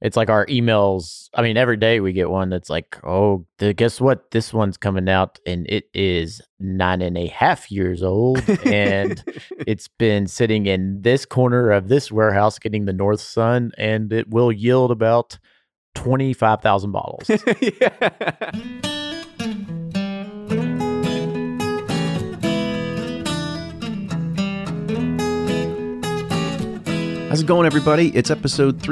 It's like our emails. I mean, every day we get one that's like, oh, guess what? This one's coming out and it is 9.5 years old. And it's been sitting in this corner of this warehouse getting the north sun, and it will yield about 25,000 bottles. Yeah. How's it going, everybody? It's episode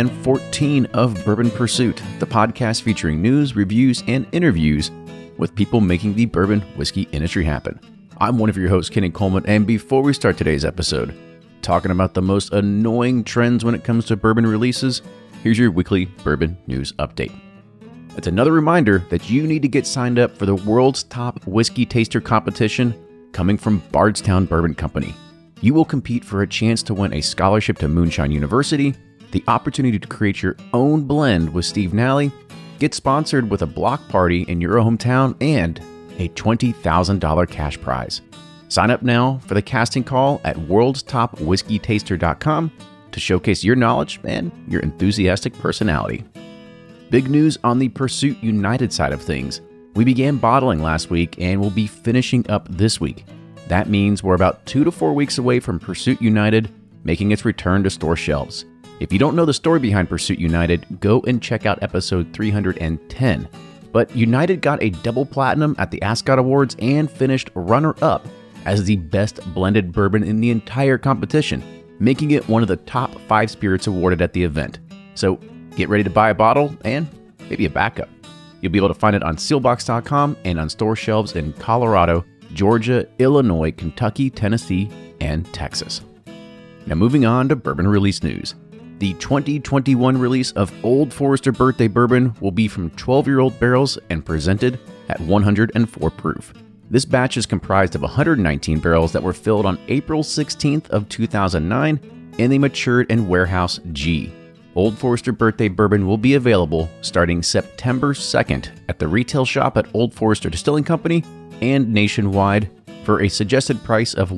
314 of Bourbon Pursuit, the podcast featuring news, reviews, and interviews with people making the bourbon whiskey industry happen. I'm one of your hosts, Kenny Coleman, and before we start today's episode, talking about the most annoying trends when it comes to bourbon releases, here's your weekly bourbon news update. It's another reminder that you need to get signed up for the world's top whiskey taster competition coming from Bardstown Bourbon Company. You will compete for a chance to win a scholarship to Moonshine University, the opportunity to create your own blend with Steve Nally, get sponsored with a block party in your hometown, and a $20,000 cash prize. Sign up now for the casting call at worldstopwhiskeytaster.com to showcase your knowledge and your enthusiastic personality. Big news on the Pursuit United side of things. We began bottling last week and will be finishing up this week. That means we're about 2 to 4 weeks away from Pursuit United making its return to store shelves. If you don't know the story behind Pursuit United, go and check out episode 310. But United got a double platinum at the Ascot Awards and finished runner-up as the best blended bourbon in the entire competition, making it one of the top 5 spirits awarded at the event. So get ready to buy a bottle and maybe a backup. You'll be able to find it on sealbox.com and on store shelves in Colorado, Georgia, Illinois, Kentucky, Tennessee, and Texas. Now moving on to bourbon release news. The 2021 release of Old Forester Birthday Bourbon will be from 12-year-old barrels and presented at 104 proof. This batch is comprised of 119 barrels that were filled on April 16th of 2009, and they matured in Warehouse G. Old Forester Birthday Bourbon will be available starting September 2nd at the retail shop at Old Forester Distilling Company and nationwide for a suggested price of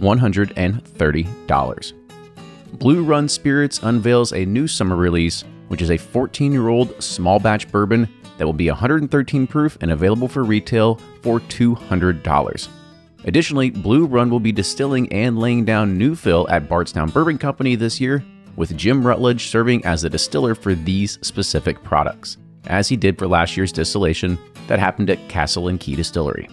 $130. Blue Run Spirits unveils a new summer release, which is a 14-year-old small batch bourbon that will be 113 proof and available for retail for $200. Additionally, Blue Run will be distilling and laying down new fill at Bardstown Bourbon Company this year, with Jim Rutledge serving as the distiller for these specific products, as he did for last year's distillation that happened at Castle and Key Distillery.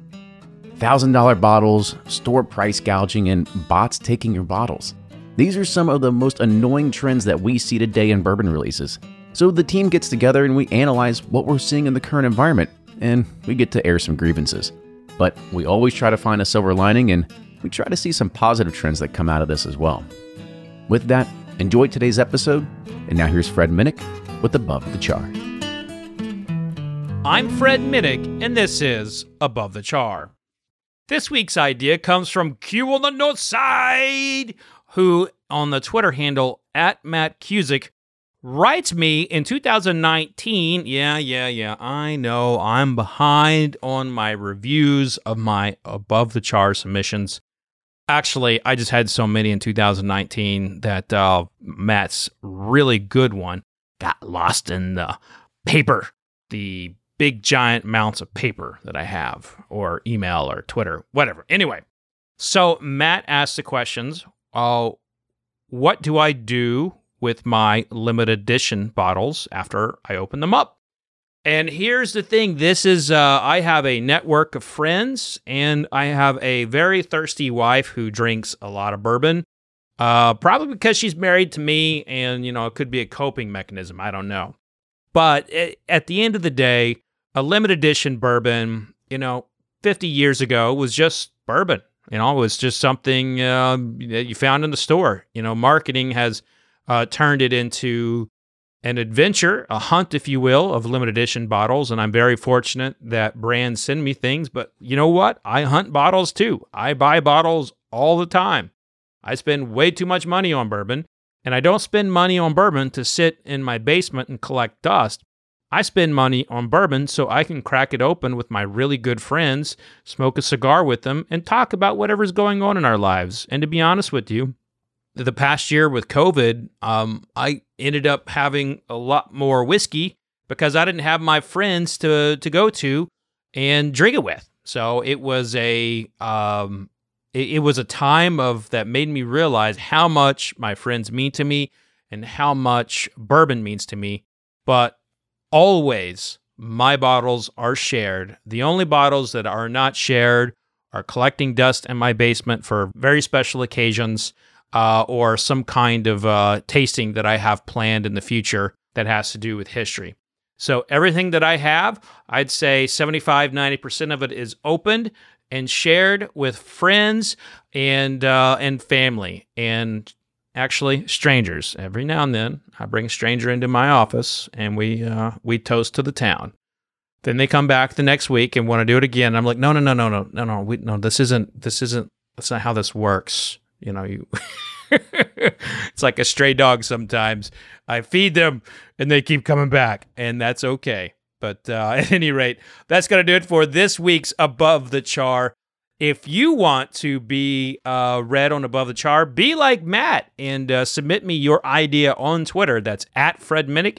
$1,000 bottles, store price gouging, and bots taking your bottles. These are some of the most annoying trends that we see today in bourbon releases. So the team gets together and we analyze what we're seeing in the current environment, and we get to air some grievances. But we always try to find a silver lining, and we try to see some positive trends that come out of this as well. With that, enjoy today's episode, and now here's Fred Minnick with Above the Char. I'm Fred Minnick, and this is Above the Char. This week's idea comes from Q on the North Side, who on the Twitter handle @MattCusick writes me in 2019. Yeah, I know I'm behind on my reviews of my Above the Char submissions. Actually, I just had so many in 2019 that Matt's really good one got lost in the paper, the big giant amounts of paper that I have, or email or Twitter, whatever. Anyway, so Matt asked the questions, what do I do with my limited edition bottles after I open them up? And here's the thing. This is, I have a network of friends, and I have a very thirsty wife who drinks a lot of bourbon, probably because she's married to me, and, it could be a coping mechanism. I don't know. But at the end of the day, a limited edition bourbon, 50 years ago was just bourbon. It was just something that you found in the store. Marketing has turned it into an adventure, a hunt, if you will, of limited edition bottles. And I'm very fortunate that brands send me things. But you know what? I hunt bottles too. I buy bottles all the time. I spend way too much money on bourbon. And I don't spend money on bourbon to sit in my basement and collect dust. I spend money on bourbon so I can crack it open with my really good friends, smoke a cigar with them, and talk about whatever's going on in our lives. And to be honest with you, the past year with COVID, I ended up having a lot more whiskey because I didn't have my friends to go to and drink it with. So it was a time of that made me realize how much my friends mean to me and how much bourbon means to me. But always, my bottles are shared. The only bottles that are not shared are collecting dust in my basement for very special occasions, or some kind of tasting that I have planned in the future that has to do with history. So everything that I have, I'd say 75-90% of it is opened and shared with friends and family, and actually strangers. Every now and then, I bring a stranger into my office and we toast to the town. Then they come back the next week and want to do it again. I'm like, no, this isn't. That's not how this works. You know, it's like a stray dog. Sometimes I feed them and they keep coming back, and that's okay. But at any rate, that's going to do it for this week's Above the Char. If you want to be read on Above the Char, be like Matt and submit me your idea on Twitter. That's at Fred Minnick,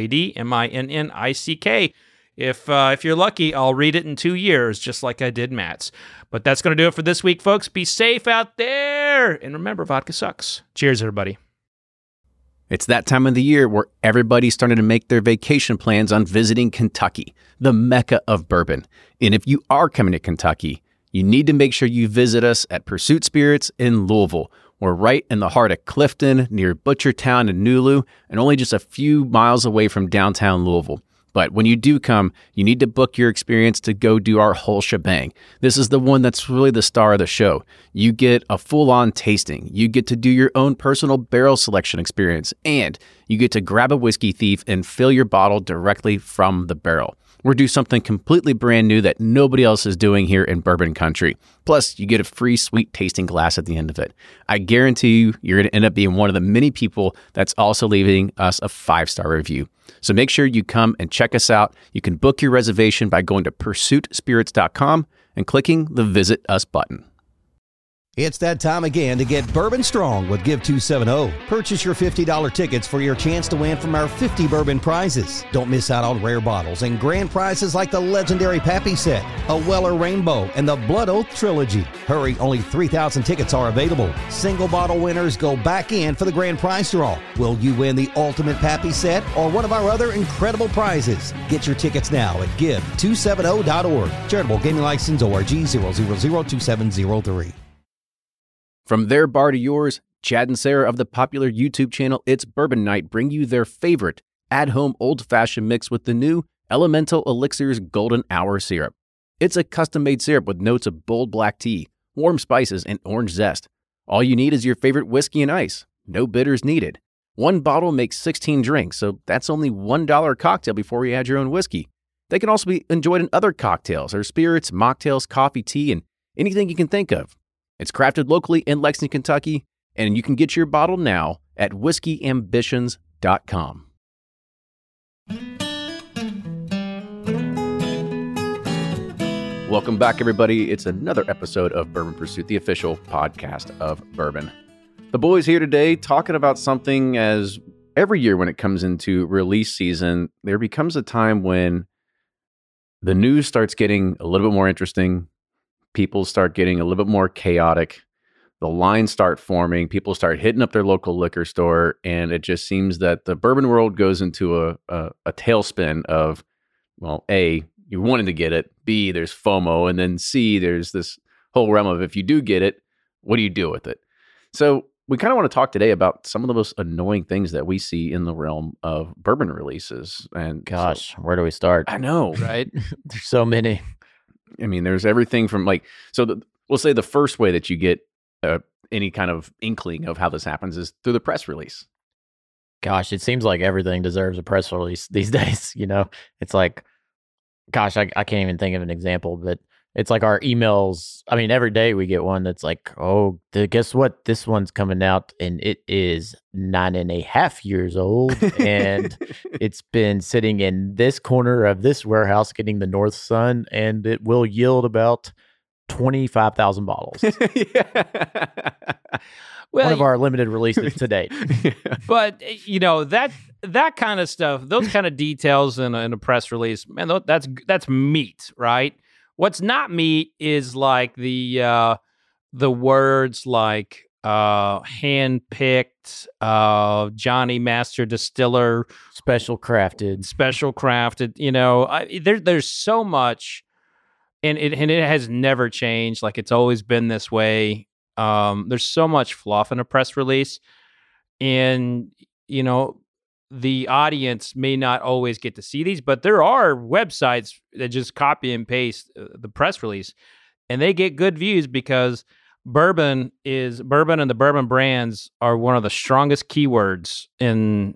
FredMinnick. If you're lucky, I'll read it in 2 years, just like I did Matt's. But that's going to do it for this week, folks. Be safe out there. And remember, vodka sucks. Cheers, everybody. It's that time of the year where everybody's starting to make their vacation plans on visiting Kentucky, the mecca of bourbon. And if you are coming to Kentucky, you need to make sure you visit us at Pursuit Spirits in Louisville. We're right in the heart of Clifton, near Butchertown and Nulu, and only just a few miles away from downtown Louisville. But when you do come, you need to book your experience to go do our whole shebang. This is the one that's really the star of the show. You get a full-on tasting. You get to do your own personal barrel selection experience, and you get to grab a whiskey thief and fill your bottle directly from the barrel. We're doing something completely brand new that nobody else is doing here in bourbon country. Plus, you get a free sweet tasting glass at the end of it. I guarantee you're going to end up being one of the many people that's also leaving us a 5-star review. So make sure you come and check us out. You can book your reservation by going to pursuitspirits.com and clicking the Visit Us button. It's that time again to get Bourbon Strong with Give 270. Purchase your $50 tickets for your chance to win from our 50 bourbon prizes. Don't miss out on rare bottles and grand prizes like the legendary Pappy set, a Weller Rainbow, and the Blood Oath Trilogy. Hurry, only 3,000 tickets are available. Single bottle winners go back in for the grand prize draw. Will you win the ultimate Pappy set or one of our other incredible prizes? Get your tickets now at give270.org. Charitable Gaming License ORG 0002703. From their bar to yours, Chad and Sarah of the popular YouTube channel It's Bourbon Night bring you their favorite at-home old-fashioned mix with the new Elemental Elixirs Golden Hour Syrup. It's a custom-made syrup with notes of bold black tea, warm spices, and orange zest. All you need is your favorite whiskey and ice. No bitters needed. One bottle makes 16 drinks, so that's only $1 a cocktail before you add your own whiskey. They can also be enjoyed in other cocktails or spirits, mocktails, coffee, tea, and anything you can think of. It's crafted locally in Lexington, Kentucky, and you can get your bottle now at whiskeyambitions.com. Welcome back, everybody. It's another episode of Bourbon Pursuit, the official podcast of bourbon. The boys here today talking about something as every year when it comes into release season, there becomes a time when the news starts getting a little bit more interesting. People start getting a little bit more chaotic. The lines start forming. People start hitting up their local liquor store. And it just seems that the bourbon world goes into a tailspin of, well, A, you wanted to get it. B, there's FOMO. And then C, there's this whole realm of if you do get it, what do you do with it? So we kind of want to talk today about some of the most annoying things that we see in the realm of bourbon releases. And gosh, where do we start? I know, right? There's so many. I mean, there's everything from we'll say the first way that you get any kind of inkling of how this happens is through the press release. Gosh, it seems like everything deserves a press release these days. You know, it's like, gosh, I can't even think of an example, but it's like our emails. I mean, every day we get one that's like, oh, guess what? This one's coming out and it is 9.5 years old. And it's been sitting in this corner of this warehouse getting the north sun, and it will yield about 25,000 bottles. Well, One of our limited releases to date. but that kind of stuff, those kind of details in a press release, man, that's meat, right? What's not meat is like the words like hand-picked, Johnny Master Distiller, Special crafted. There's so much, and it has never changed. Like, it's always been this way. There's so much fluff in a press release, and the audience may not always get to see these, but there are websites that just copy and paste the press release, and they get good views because bourbon and the bourbon brands are one of the strongest keywords in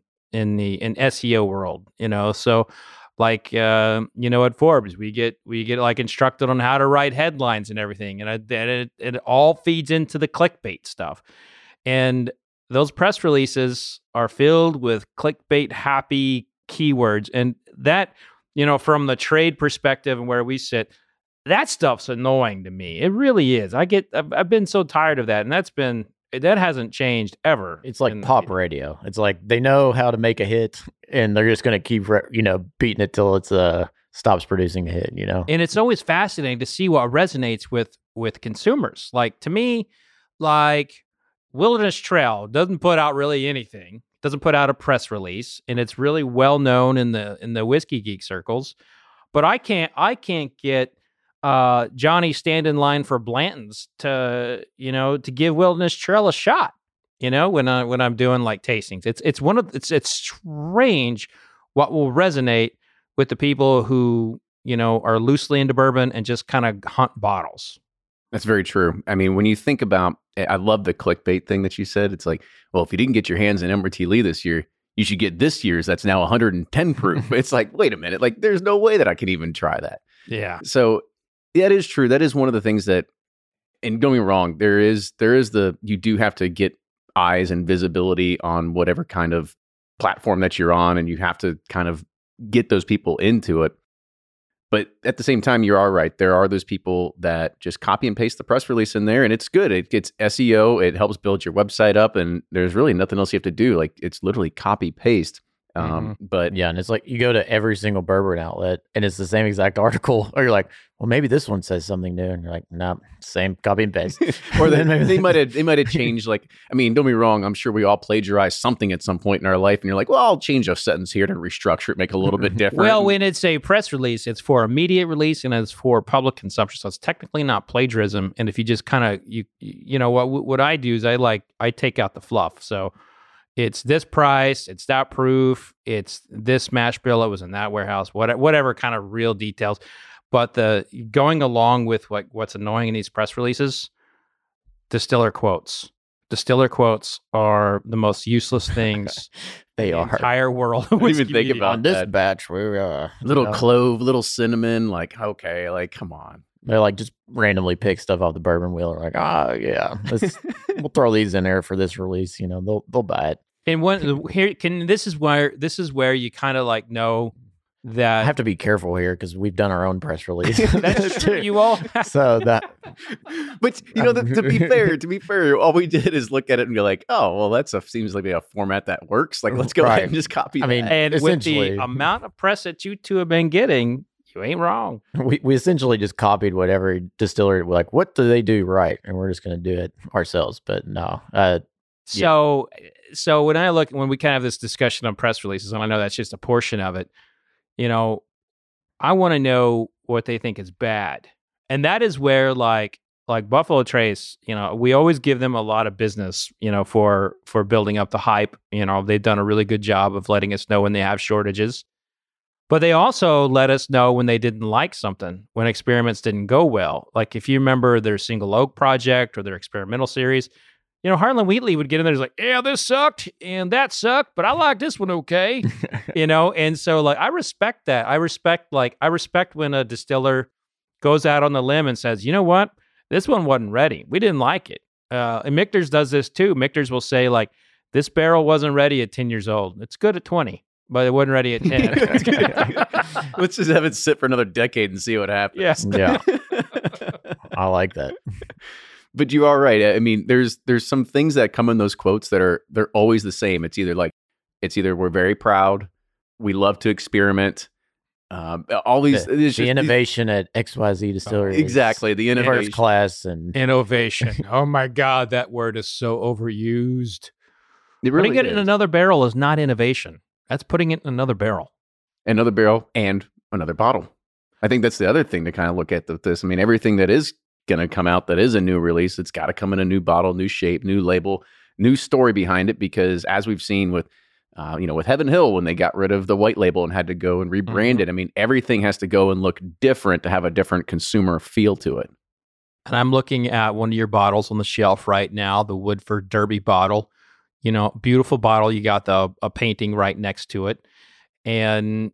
SEO world. So like at Forbes, we get like instructed on how to write headlines and everything, and it all feeds into the clickbait stuff, and those press releases are filled with clickbait happy keywords. And that, from the trade perspective and where we sit, that stuff's annoying to me. It really is. I've been so tired of that. And that hasn't changed ever. It's like pop radio. It's like they know how to make a hit and they're just going to keep, beating it till it's stops producing a hit, And it's always fascinating to see what resonates with consumers. Like, to me, like, Wilderness Trail doesn't put out really anything, doesn't put out a press release, and it's really well known in the whiskey geek circles. But I can't get Johnny stand in line for Blanton's to give Wilderness Trail a shot. When I'm doing like tastings, it's strange what will resonate with the people who are loosely into bourbon and just kind of hunt bottles. That's very true. I mean, when you think about, I love the clickbait thing that you said. It's like, well, if you didn't get your hands on Ember-T. Lee this year, you should get this year's. That's now 110 proof. It's like, wait a minute. Like, there's no way that I could even try that. Yeah. So that is true. That is one of the things that, and don't get me wrong, you do have to get eyes and visibility on whatever kind of platform that you're on, and you have to kind of get those people into it. But at the same time, you are right. There are those people that just copy and paste the press release in there, and it's good. It gets SEO. It helps build your website up, and there's really nothing else you have to do. Like, it's literally copy paste. But yeah, and it's like you go to every single bourbon outlet, and it's the same exact article. Or you're like, well, maybe this one says something new, and you're like, no, same copy and paste. Or then maybe they might have changed. Like, I mean, don't be wrong. I'm sure we all plagiarize something at some point in our life, and you're like, well, I'll change a sentence here to restructure it, make it a little bit different. Well, when it's a press release, it's for immediate release and it's for public consumption, so it's technically not plagiarism. And if you just kind of what I do is I take out the fluff. So it's this price, it's that proof, it's this mash bill, it was in that warehouse, whatever kind of real details. But the going along with what's annoying in these press releases, distiller quotes. Distiller quotes are the most useless things they in are. the entire world. I didn't even think about on this that. batch. We're Little clove, little cinnamon. Like, okay, like, come on. They like just randomly pick stuff off the bourbon wheel. Like, yeah, we'll throw these in there for this release. They'll buy it. And this is where you kind of like know that I have to be careful here because we've done our own press release. That's true. You all have. So that, but to be fair, all we did is look at it and be like, oh, well, seems like a format that works. Like, let's go ahead and just copy. I mean, and with the amount of press that you two have been getting, you ain't wrong. We essentially just copied whatever distiller. We're like, what do they do right? And we're just going to do it ourselves. But no. So when we kind of have this discussion on press releases, and I know that's just a portion of it, I want to know what they think is bad. And that is where like Buffalo Trace, we always give them a lot of business, for building up the hype. They've done a really good job of letting us know when they have shortages. But they also let us know when they didn't like something, when experiments didn't go well. Like, if you remember their Single Oak project or their experimental series, Harlan Wheatley would get in there and like, yeah, this sucked and that sucked, but I like this one okay. And so like I respect that. I respect when a distiller goes out on the limb and says, you know what? This one wasn't ready. We didn't like it. And Michter's does this too. Michter's will say like, this barrel wasn't ready at 10 years old. It's good at 20, but it wasn't ready at 10. Let's just have it sit for another decade and see what happens. Yeah. I like that. But you are right. I mean, there's some things that come in those quotes they're always the same. It's either we're very proud, we love to experiment. All these the innovation at XYZ Distillery. Exactly, the innovation, first class, and innovation. Oh my God, that word is so overused. It really putting it in another barrel is not innovation. That's putting it in another barrel. Another barrel and another bottle. I think that's the other thing to kind of look at this. I mean, everything that is going to come out that is a new release, it's got to come in a new bottle, new shape, new label, new story behind it. Because as we've seen with, with Heaven Hill, when they got rid of the white label and had to go and rebrand it, I mean, everything has to go and look different to have a different consumer feel to it. And I'm looking at one of your bottles on the shelf right now, the Woodford Derby bottle. Beautiful bottle. You got a painting right next to it. And,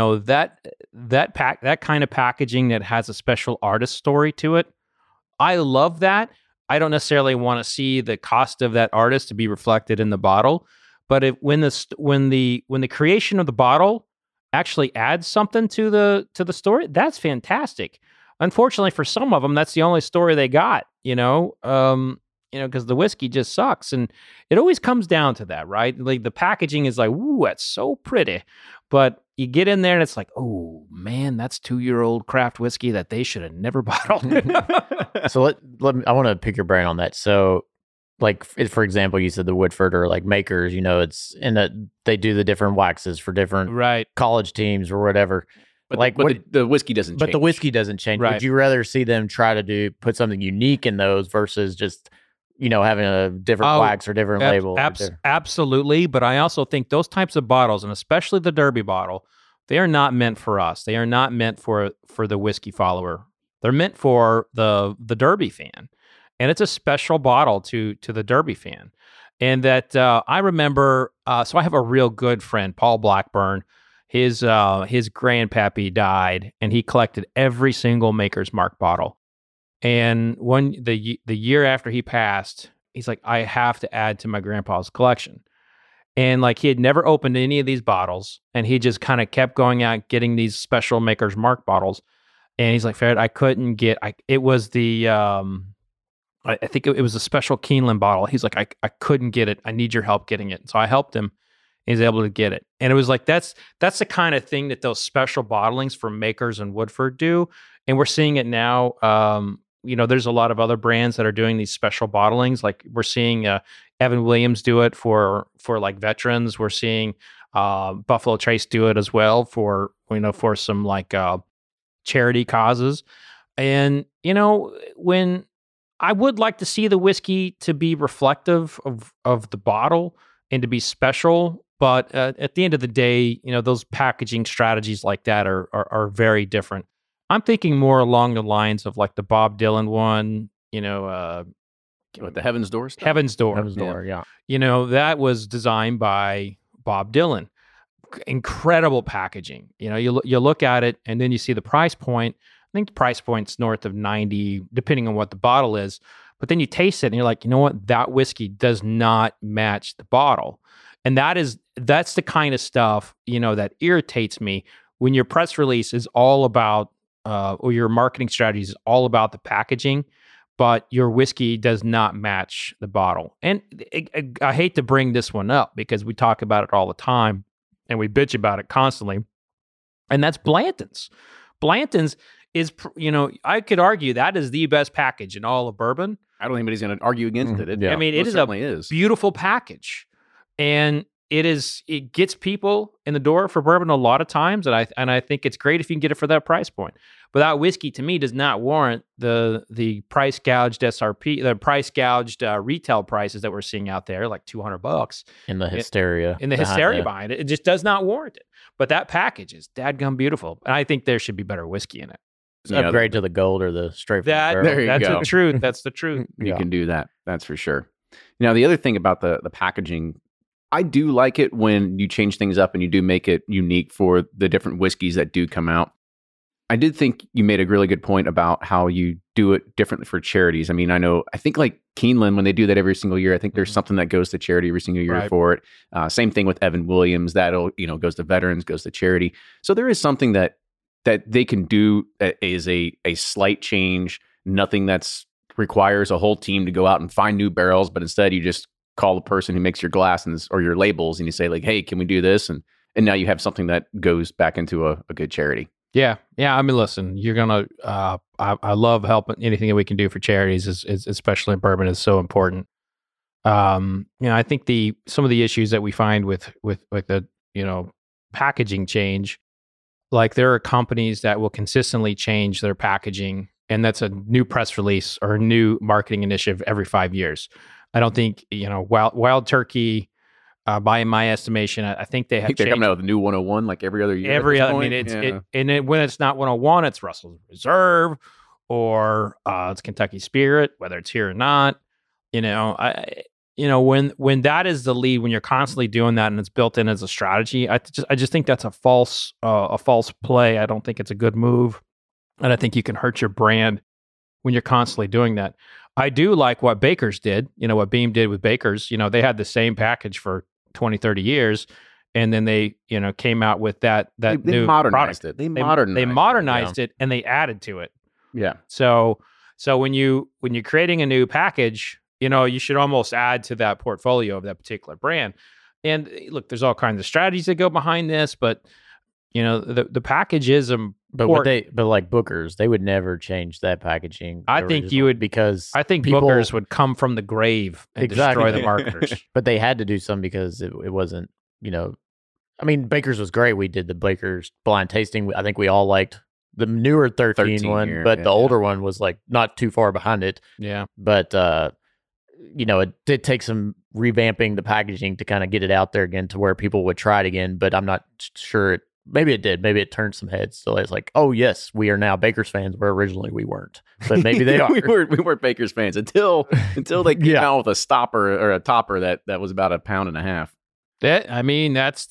that kind of packaging that has a special artist story to it, I love that. I don't necessarily want to see the cost of that artist to be reflected in the bottle, but when the creation of the bottle actually adds something to the story, that's fantastic. Unfortunately, for some of them, that's the only story they got. Because the whiskey just sucks, and it always comes down to that, right? Like the packaging is like, ooh, that's so pretty, but you get in there and it's like, oh man, that's 2-year-old craft whiskey that they should have never bottled. So I want to pick your brain on that. So, like for example, you said the Woodford or like Makers, it's in that they do the different waxes for different college teams or whatever. But the whiskey doesn't change. But the whiskey doesn't change. Right. Would you rather see them try to put something unique in those versus just having a different wax or different label? Absolutely. But I also think those types of bottles, and especially the Derby bottle, they are not meant for us. They are not meant for the whiskey follower. They're meant for the Derby fan. And it's a special bottle to the Derby fan. And that I remember, so I have a real good friend, Paul Blackburn. His grandpappy died, and he collected every single Maker's Mark bottle. And the year after he passed, he's like, I have to add to my grandpa's collection. And like he had never opened any of these bottles, and he just kind of kept going out getting these special Maker's Mark bottles. And he's like, Fred, I couldn't get. It was the I think it was a special Keeneland bottle. He's like, I couldn't get it. I need your help getting it. So I helped him. He's able to get it. And it was like, that's the kind of thing that those special bottlings from Makers and Woodford do. And we're seeing it now. There's a lot of other brands that are doing these special bottlings. Like we're seeing Evan Williams do it for like veterans. We're seeing Buffalo Trace do it as well for some like charity causes. And, when I would like to see the whiskey to be reflective of the bottle and to be special. But at the end of the day, those packaging strategies like that are very different. I'm thinking more along the lines of like the Bob Dylan one, What, the Heaven's Door stuff? Heaven's Door. Heaven's Door, yeah. That was designed by Bob Dylan. Incredible packaging. You look at it and then you see the price point. I think the price point's north of $90, depending on what the bottle is. But then you taste it and you're like, you know what? That whiskey does not match the bottle. And that's the kind of stuff, that irritates me when your press release is all about, or your marketing strategy is all about the packaging, but your whiskey does not match the bottle. And I hate to bring this one up because we talk about it all the time and we bitch about it constantly. And that's Blanton's. Blanton's is, I could argue that is the best package in all of bourbon. I don't think anybody's going to argue against it. I mean, it is beautiful package. And it gets people in the door for bourbon a lot of times, and I think it's great if you can get it for that price point. But that whiskey to me does not warrant the price gouged SRP, the price gouged retail prices that we're seeing out there, like $200 in the hysteria. Behind it, it just does not warrant it. But that package is dadgum beautiful, and I think there should be better whiskey in it. Upgrade to the gold or the straight from the barrel. That's the truth. That's the truth. You can do that. That's for sure. Now, the other thing about the packaging, I do like it when you change things up and you do make it unique for the different whiskeys that do come out. I did think you made a really good point about how you do it differently for charities. I mean, I think like Keeneland, when they do that every single year, I think there's something that goes to charity every single year for it. Same thing with Evan Williams, that'll, goes to veterans, goes to charity. So there is something that that they can do is a slight change, nothing that's requires a whole team to go out and find new barrels, but instead you just call the person who makes your glass or your labels and you say like, hey, can we do this? And now you have something that goes back into a good charity. Yeah. I mean, listen, you're gonna. I love helping anything that we can do for charities, is especially in bourbon, is so important. I think some of the issues that we find with the packaging change, like there are companies that will consistently change their packaging, and that's a new press release or a new marketing initiative every 5 years. I don't think Wild Turkey. By my estimation, I think they're coming out with a new 101 like every other year. When it's not 101, it's Russell's Reserve or it's Kentucky Spirit, whether it's here or not. When that is the lead, when you're constantly doing that and it's built in as a strategy, I just think that's a false play. I don't think it's a good move, and I think you can hurt your brand when you're constantly doing that. I do like what Baker's did. What Beam did with Baker's. They had the same package for 20, 30 years. And then they, came out with that new modernized product. They modernized it and they added to it. Yeah. So when you're creating a new package, you should almost add to that portfolio of that particular brand. And look, there's all kinds of strategies that go behind this, but the package is But like Booker's, they would never change that packaging. I think you would, because I think Booker's would come from the grave and destroy the marketers. But they had to do something because it wasn't, I mean, Baker's was great. We did the Baker's blind tasting. I think we all liked the newer 13 one, here, but the older one was like not too far behind it. Yeah. But, it did take some revamping the packaging to kind of get it out there again to where people would try it again. But I'm not sure maybe it did. Maybe it turned some heads. So it's like, oh yes, we are now Baker's fans, where originally we weren't. But maybe they are. we weren't Baker's fans until they came out with a stopper or a topper that was about 1.5 pounds. That's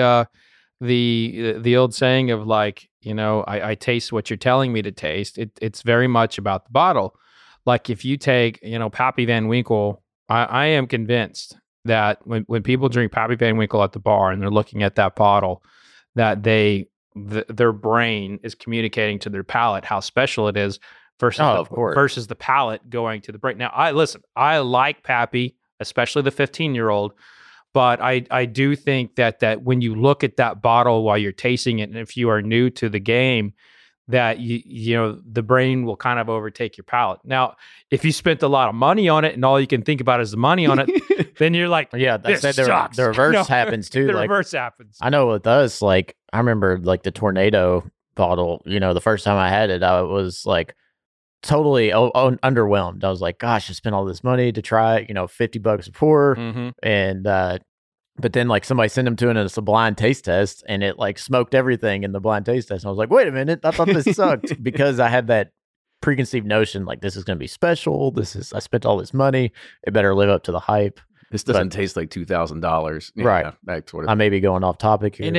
the old saying of like, I taste what you're telling me to taste. It's very much about the bottle. Like if you take, Pappy Van Winkle, I am convinced that when people drink Pappy Van Winkle at the bar and they're looking at that bottle, that their brain is communicating to their palate how special it is versus the palate going to the brain. Now, I like Pappy, especially the 15-year-old, but I do think that when you look at that bottle while you're tasting it, and if you are new to the game, that the brain will kind of overtake your palate. Now, if you spent a lot of money on it and all you can think about is the money on it, then you're like, yeah, this sucks. The reverse happens too. The reverse happens. I know with us, like I remember like the Tornado bottle, the first time I had it, I was like totally underwhelmed. I was like, gosh, I spent all this money to try it, $50 a pour. Mm-hmm. And, but then like somebody sent them to us a blind taste test and it like smoked everything in the blind taste test. And I was like, wait a minute, I thought this sucked because I had that preconceived notion like this is going to be special. I spent all this money. It better live up to the hype. This doesn't taste like $2,000. Yeah, right. That's what I may be going off topic here.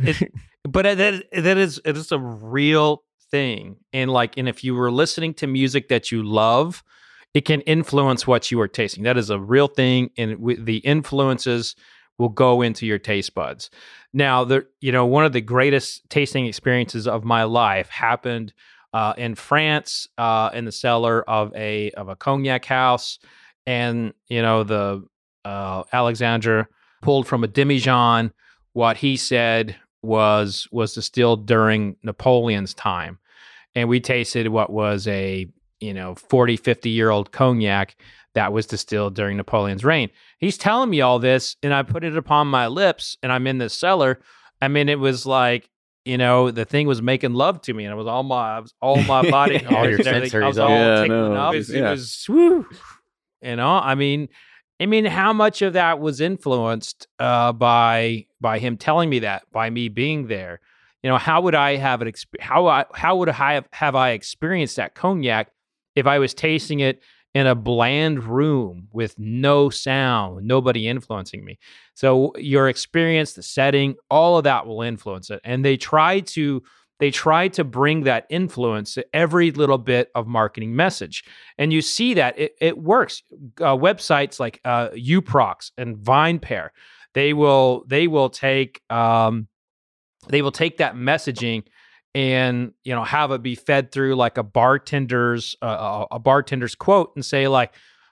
It is a real thing. And if you were listening to music that you love, it can influence what you are tasting. That is a real thing. And the influences will go into your taste buds. Now, one of the greatest tasting experiences of my life happened in France, in the cellar of a cognac house, and the Alexandre pulled from a demijohn what he said was distilled during Napoleon's time, and we tasted what was a 40, 50-year-old cognac that was distilled during Napoleon's reign. He's telling me all this, and I put it upon my lips, and I'm in this cellar. I mean, it was like, the thing was making love to me, and it was all my body, all your sensories. I was all tickled up. It was, woo. I mean, how much of that was influenced by him telling me that, by me being there? How would I have it? How would I have experienced that cognac if I was tasting it in a bland room with no sound, nobody influencing me? So your experience, the setting, all of that will influence it. And they try to bring that influence to every little bit of marketing message. And you see that it works. Websites like Uproxx and VinePair, they will take that messaging and have it be fed through like a bartender's quote and say like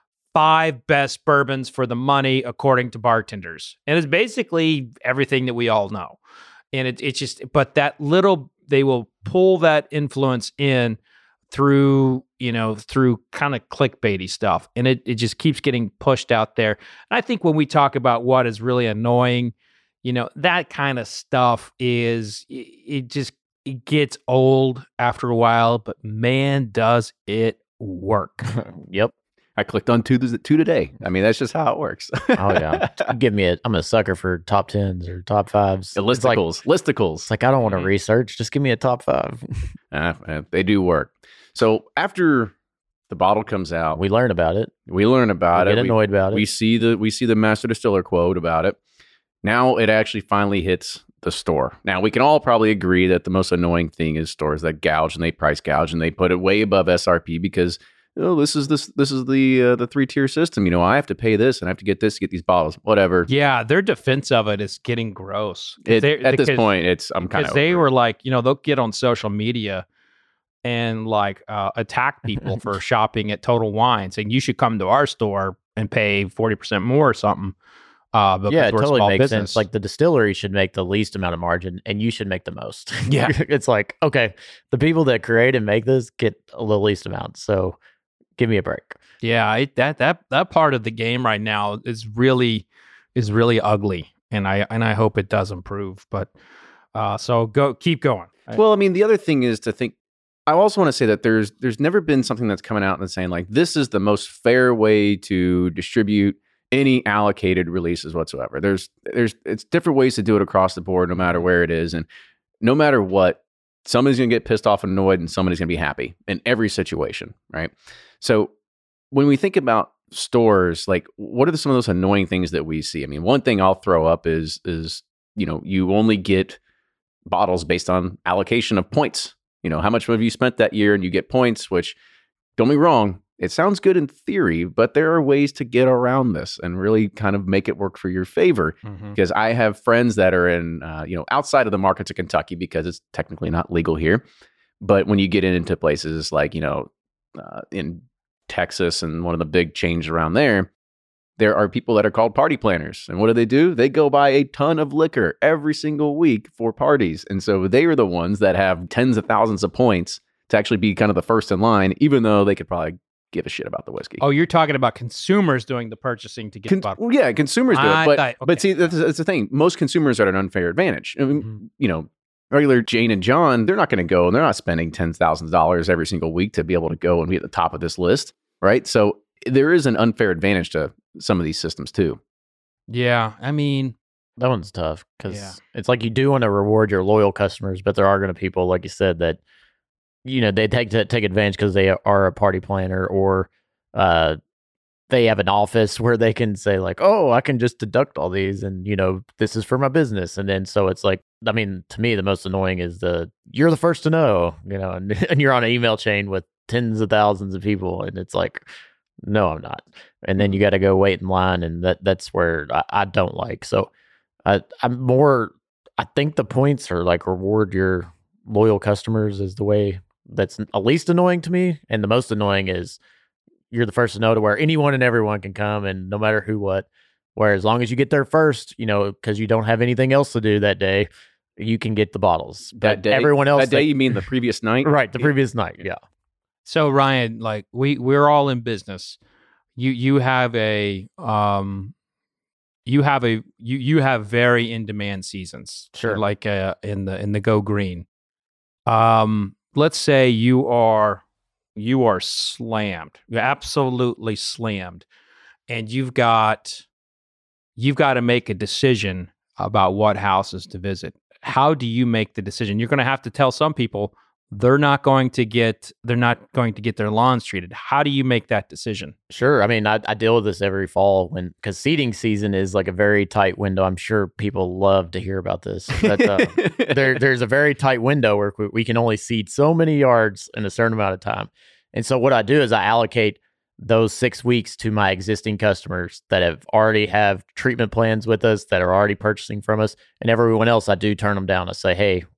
5 best bourbons for the money according to bartenders, and it's basically everything that we all know. And it's just, but they will pull that influence in through kind of clickbaity stuff, and it just keeps getting pushed out there. And I think when we talk about what is really annoying, that kind of stuff it gets old after a while, but man, does it work. Yep. I clicked on two today. I mean, that's just how it works. Oh yeah. I'm a sucker for top 10s or top 5s. Listicles. It's like, I don't want to research. Just give me a top 5. They do work. So after the bottle comes out, we learn about it. We get annoyed about it. We see the master distiller quote about it. Now it actually finally hits the store. Now we can all probably agree that the most annoying thing is stores that gouge and they price gouge and they put it way above SRP because this is the 3-tier system. I have to pay this and I have to get this to get these bottles, whatever. Yeah, their defense of it is getting gross. At this point, I'm kind of, because they were like, they'll get on social media and like attack people for shopping at Total Wine, saying you should come to our store and pay 40% more or something. Yeah, it totally makes business. sense. Like the distillery should make the least amount of margin and you should make the most. Yeah. It's like, okay, the people that create and make this get the least amount. So give me a break. Yeah, that part of the game right now is really ugly, and I hope it does improve. But so keep going. Well, I mean, the other thing is to think. I also want to say that there's never been something that's coming out and saying like this is the most fair way to distribute any allocated releases whatsoever. It's different ways to do it across the board, no matter where it is, and no matter what, somebody's gonna get pissed off and annoyed, and somebody's gonna be happy in every situation, right? So when we think about stores, like what are some of those annoying things that we see? I mean, one thing I'll throw up is you only get bottles based on allocation of points. How much have you spent that year, and you get points, which, don't be wrong, it sounds good in theory, but there are ways to get around this and really kind of make it work for your favor. Mm-hmm. Because I have friends that are in, outside of the markets of Kentucky, because it's technically not legal here. But when you get into places like, in Texas and one of the big chains around there are people that are called party planners. And what do? They go buy a ton of liquor every single week for parties. And so they are the ones that have tens of thousands of points to actually be kind of the first in line, even though they could probably give a shit about the whiskey. Oh, you're talking about consumers doing the purchasing to get bottles. Yeah, consumers do it. But see, that's the thing. Most consumers are at an unfair advantage. I mean, regular Jane and John, they're not going to go and they're not spending $10,000 every single week to be able to go and be at the top of this list, right? So there is an unfair advantage to some of these systems too. Yeah, I mean, that one's tough because it's like you do want to reward your loyal customers, but there are going to people, like you said, that they take advantage because they are a party planner or they have an office where they can say like, oh, I can just deduct all these and this is for my business. And then so it's like, I mean, to me the most annoying is you're the first to know, and you're on an email chain with tens of thousands of people, and it's like, no, I'm not. And then you got to go wait in line, and that's where I don't like. So I think the points are like reward your loyal customers is the way that's at least annoying to me. And the most annoying is you're the first to know, to where anyone and everyone can come, and no matter who, what, where as long as you get there first, because you don't have anything else to do that day, you can get the bottles. But that day, everyone else, that day, you mean the previous night? Right. The previous night. Yeah. So Ryan, like we're all in business. You have very in demand seasons. Sure. Like in the Go Green. Let's say you are slammed. You're absolutely slammed. And you've got to make a decision about what houses to visit. How do you make the decision? You're going to have to tell some people they're not going to get their lawns treated. How do you make that decision? Sure. I mean, I deal with this every fall because seeding season is like a very tight window. I'm sure people love to hear about this. But, there's a very tight window where we can only seed so many yards in a certain amount of time. And so what I do is I allocate those 6 weeks to my existing customers that already have treatment plans with us, that are already purchasing from us, and everyone else I do turn them down. I say, hey,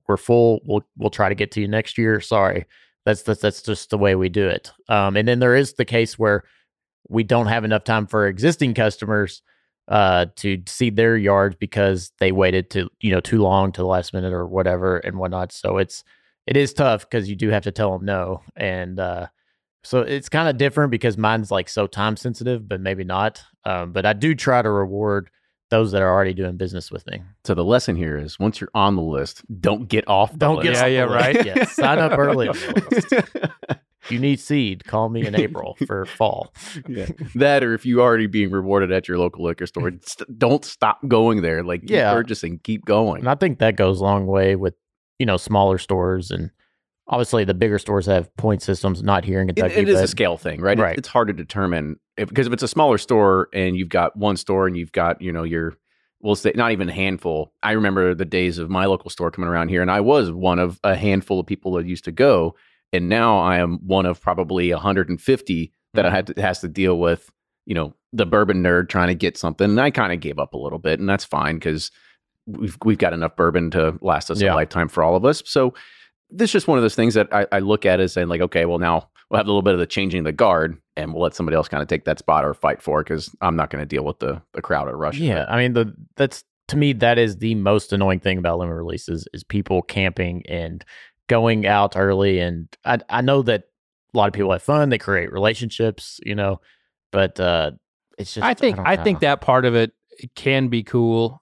we're full. We'll try to get to you next year. Sorry. That's just the way we do it. And then there is the case where we don't have enough time for existing customers to seed their yards because they waited too long to the last minute or whatever and whatnot. So it is tough because you do have to tell them no. And so it's kind of different because mine's like so time sensitive, but maybe not. But I do try to reward those that are already doing business with me. So the lesson here is once you're on the list, don't get off the list. Get off the right. list. Yeah, sign up early on the list. If you need seed, call me in April for fall. Yeah. That, or if you already being rewarded at your local liquor store, don't stop going there. Like, keep purchasing, keep going. And I think that goes a long way with, smaller stores. And obviously the bigger stores have point systems, not here in Kentucky. It is a scale thing, right? Right. It's hard to determine because if it's a smaller store and you've got one store and you've got, we'll say not even a handful. I remember the days of my local store coming around here, and I was one of a handful of people that used to go. And now I am one of probably 150 that has to deal with, the bourbon nerd trying to get something. And I kind of gave up a little bit, and that's fine because we've got enough bourbon to last us a lifetime for all of us. So this is just one of those things that I look at as saying like, okay, well now we'll have a little bit of the changing the guard and we'll let somebody else kind of take that spot or fight for it because I'm not going to deal with the crowd or rush. Yeah. I mean, that's to me, that is the most annoying thing about limited releases is people camping and going out early. And I know that a lot of people have fun. They create relationships, but it's just, I think that part of it can be cool,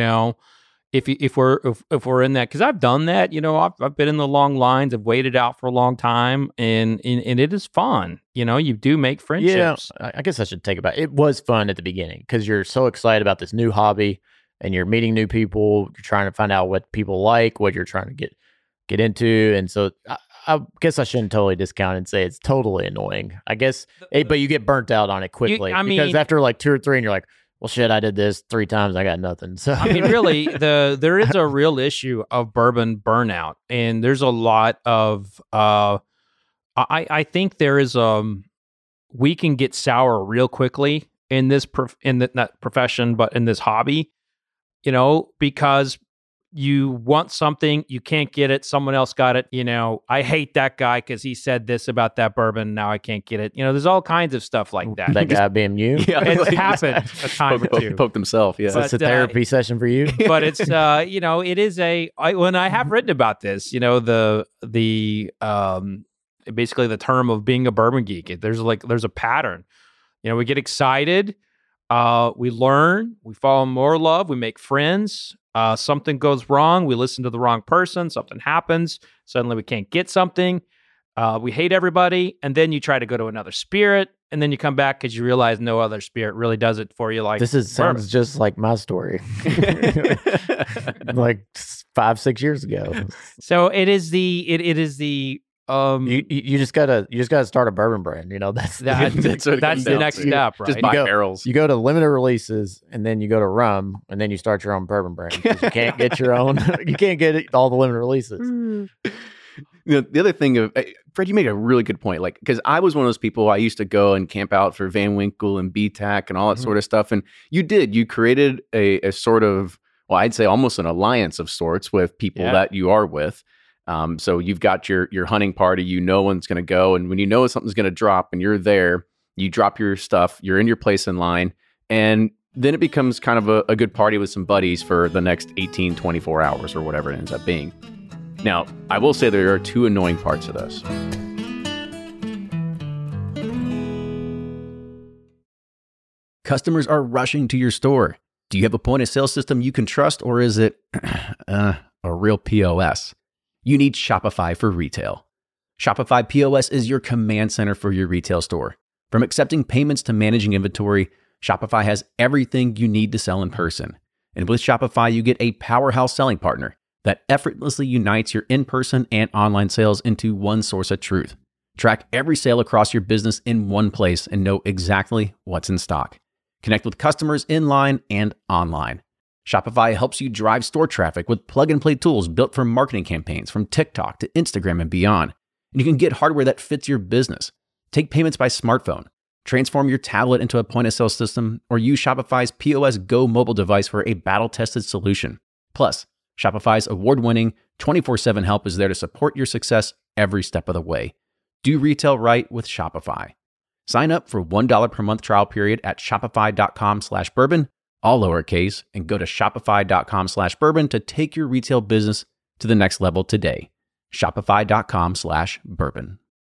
if we're in that, because I've done that, I've been in the long lines, I've waited out for a long time, and it is fun. You do make friendships. Yeah, I guess I should take it back. It was fun at the beginning because you're so excited about this new hobby and you're meeting new people. You're trying to find out what people like, what you're trying to get into, and so I guess I shouldn't totally discount and say it's totally annoying. I guess, but you get burnt out on it quickly because after like 2 or 3, and you're like, well, shit, I did this 3 times. I got nothing. So I mean, really, there is a real issue of bourbon burnout, and there's a lot of. I think there is we can get sour real quickly in this not profession, but in this hobby, because you want something, you can't get it, someone else got it. I hate that guy because he said this about that bourbon. Now I can't get it. There's all kinds of stuff like that. That guy being you? Yeah, it's happened a time or two. Poked himself, yeah. So it's a therapy session for you? But it's, it is when I have written about this, the basically the term of being a bourbon geek, there's a pattern. We get excited, we learn, we fall in more love, we make friends. Something goes wrong, we listen to the wrong person, something happens, suddenly we can't get something, we hate everybody, and then you try to go to another spirit, and then you come back because you realize no other spirit really does it for you. Like sounds just like my story, like 5-6 years ago. So it is the you just gotta start a bourbon brand. That's the next step, right? Just buy barrels. You go to limited releases, and then you go to rum, and then you start your own bourbon brand. You can't get your own. You can't get all the limited releases. The other thing Fred, you made a really good point. Like, because I was one of those people, I used to go and camp out for Van Winkle and BTAC and all that sort of stuff. And you created a sort of, well, I'd say almost an alliance of sorts with people that you are with. So you've got your hunting party, when's going to go. And when you know something's going to drop and you're there, you drop your stuff, you're in your place in line. And then it becomes kind of a good party with some buddies for the next 18, 24 hours or whatever it ends up being. Now, I will say there are 2 annoying parts of this. Customers are rushing to your store. Do you have a point of sale system you can trust, or is it a real POS? You need Shopify for retail. Shopify POS is your command center for your retail store. From accepting payments to managing inventory, Shopify has everything you need to sell in person. And with Shopify, you get a powerhouse selling partner that effortlessly unites your in-person and online sales into one source of truth. Track every sale across your business in one place and know exactly what's in stock. Connect with customers in line and online. Shopify helps you drive store traffic with plug-and-play tools built for marketing campaigns from TikTok to Instagram and beyond. And you can get hardware that fits your business. Take payments by smartphone, transform your tablet into a point-of-sale system, or use Shopify's POS Go mobile device for a battle-tested solution. Plus, Shopify's award-winning 24/7 help is there to support your success every step of the way. Do retail right with Shopify. Sign up for $1 per month trial period at shopify.com/bourbon, all lowercase, and go to shopify.com/bourbon to take your retail business to the next level today. Shopify.com/bourbon.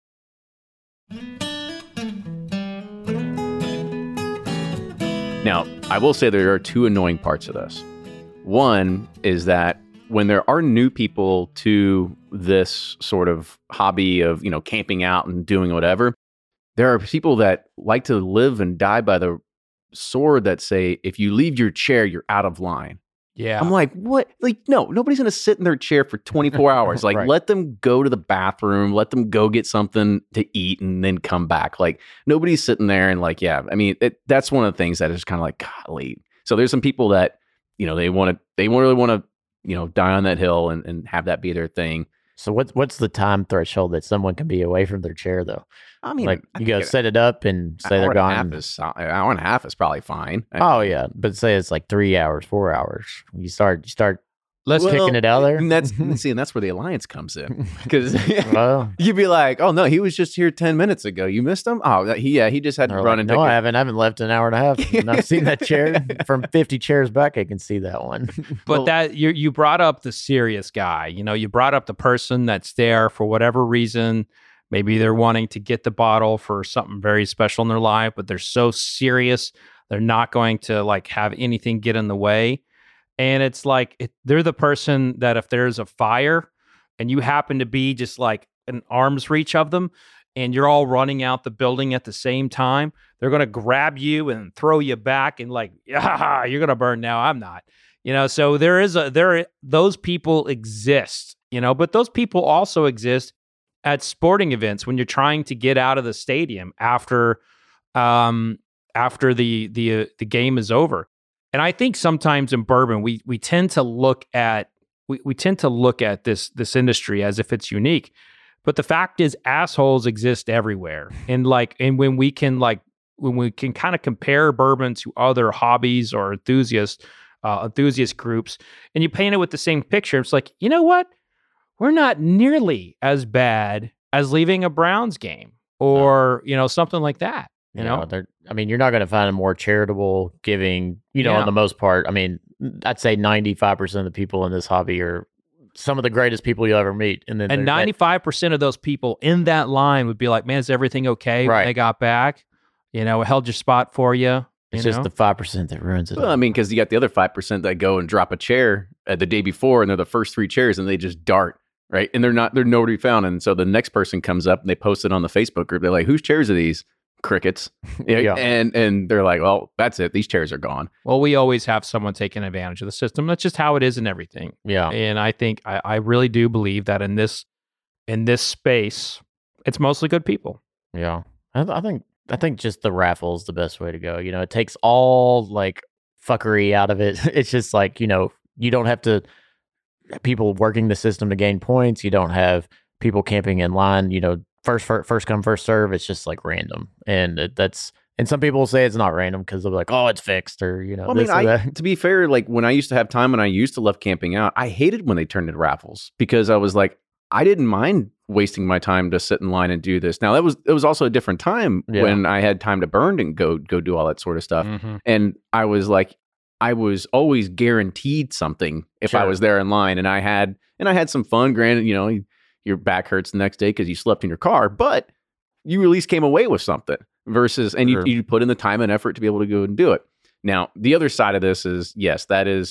Now, I will say there are two annoying parts of this. One is that when there are new people to this sort of hobby of, camping out and doing whatever, there are people that like to live and die by the sword that say, if you leave your chair, you're out of line. Yeah. I'm like, what? Like, no, nobody's going to sit in their chair for 24 hours. Like, Right. Let them go to the bathroom, let them go get something to eat and then come back. Like, nobody's sitting there and that's one of the things that is kind of like, golly. So there's some people that, they really want to, die on that hill and have that be their thing. So what's the time threshold that someone can be away from their chair though? I mean, Like you go set it up and say they're gone. An hour and a half is probably fine. Oh yeah, but say it's like 3 hours, 4 hours. You start Let's kicking it out there. And that's where the alliance comes in, because Well, you'd be like, oh no, he was just here 10 minutes ago. You missed him? Oh, he just had to they're run like, and no, take I haven't left an hour and a half. And I've seen that chair from 50 chairs back. I can see that one. But that you brought up the serious guy. You brought up the person that's there for whatever reason. Maybe they're wanting to get the bottle for something very special in their life, but they're so serious they're not going to have anything get in the way. And it's they're the person that if there's a fire and you happen to be just like an arm's reach of them and you're all running out the building at the same time, they're going to grab you and throw you back and yeah, you're going to burn now. I'm not. So those people exist, but those people also exist at sporting events when you're trying to get out of the stadium after the game is over. And I think sometimes in bourbon, we tend to look at this industry as if it's unique. But the fact is, assholes exist everywhere. And when we can kind of compare bourbon to other hobbies or enthusiast groups, and you paint it with the same picture, it's like, you know what? We're not nearly as bad as leaving a Browns game or something like that. You're not going to find a more charitable giving, on the most part. I mean, I'd say 95% of the people in this hobby are some of the greatest people you'll ever meet. And 95% of those people in that line would be like, man, is everything okay? Right. When they got back, held your spot for you. It's just the 5% that ruins it. Well, I mean, because you got the other 5% that go and drop a chair the day before, and they're the first 3 chairs, and they just dart. Right. And they're nowhere to be found. And so the next person comes up and they post it on the Facebook group. They're like, whose chairs are these? Crickets. Yeah. And they're like, well, that's it. These chairs are gone. Well, we always have someone taking advantage of the system. That's just how it is in everything. Yeah. And I think I really do believe that in this space, it's mostly good people. Yeah. I think just the raffle is the best way to go. It takes all fuckery out of it. It's just you don't have to people working the system to gain points. You don't have people camping in line, first come, first serve. It's just random. And and some people say it's not random because they'll be like, oh, it's fixed or, to be fair, when I used to have time and I used to love camping out, I hated when they turned into raffles because I was like, I didn't mind wasting my time to sit in line and do this. Now it was also a different time when I had time to burn and go do all that sort of stuff. Mm-hmm. And I was like, I was always guaranteed something if I was there in line, and I had some fun. Granted, your back hurts the next day because you slept in your car, but you at least came away with something versus, and you put in the time and effort to be able to go and do it. Now, the other side of this is, yes,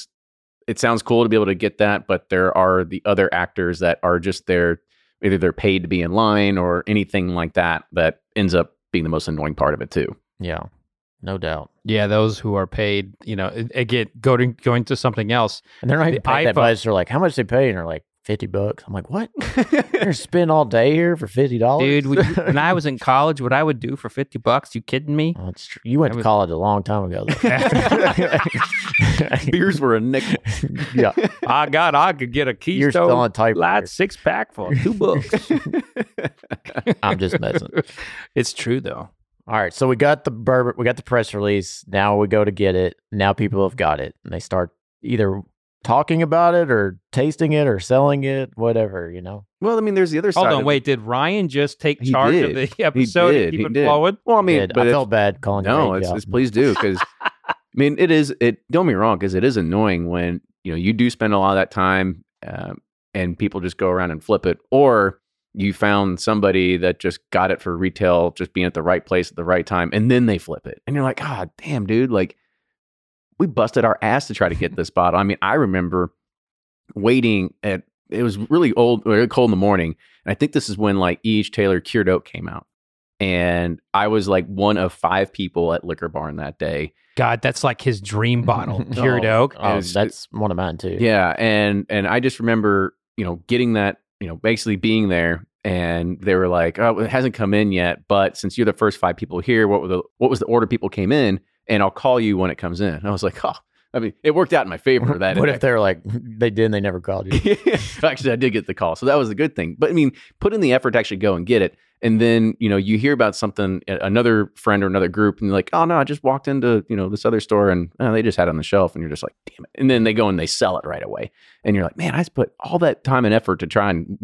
it sounds cool to be able to get that, but there are the other actors that are just there, either they're paid to be in line or anything like that ends up being the most annoying part of it too. Yeah. No doubt. Yeah, those who are paid, again, going to something else. And they're not even paid that much. They're like, how much they pay? And they're like, $50. I'm like, what? You're gonna spend all day here for $50? Dude, when I was in college, what I would do for $50, you kidding me? Oh, it's true. You went to college a long time ago. Beers were a nickel. Yeah. I could get a Keystone You're still on type Light 6-pack for $2. I'm just messing. It's true though. All right, so we got the bourbon, we got the press release. Now we go to get it. Now people have got it, and they start either talking about it or tasting it or selling it, whatever, you know. Well, I mean, there's the other side. Hold on, wait. Did Ryan just take charge of the episode and keep it flowing? Well, I mean, I felt bad calling no, you. it's please do, because I mean, don't get me wrong, because it is annoying when you do spend a lot of that time and people just go around and flip it, or you found somebody that just got it for retail, just being at the right place at the right time, and then they flip it, and you're like, God damn, dude, like we busted our ass to try to get this bottle. I mean, I remember waiting it was really cold in the morning, and I think this is when like E.H. Taylor Cured Oak came out, and I was like one of 5 people at Liquor Barn that day. God, that's like his dream bottle, Cured Oak. Oh, that's one of mine too. Yeah, and I just remember getting that, basically being there, and they were like, oh, it hasn't come in yet, but since you're the first 5 people here, what was the order people came in, and I'll call you when it comes in. And I was like, oh, I mean, it worked out in my favor. That what if they're like, they did and they never called you? Actually, I did get the call, so that was a good thing. But I mean, put in the effort to actually go and get it, and then you hear about something, another friend or another group, and you're like, oh no, I just walked into this other store, and they just had it on the shelf, and you're just like, damn it. And then they go and they sell it right away, and you're like, man, I just put all that time and effort to try and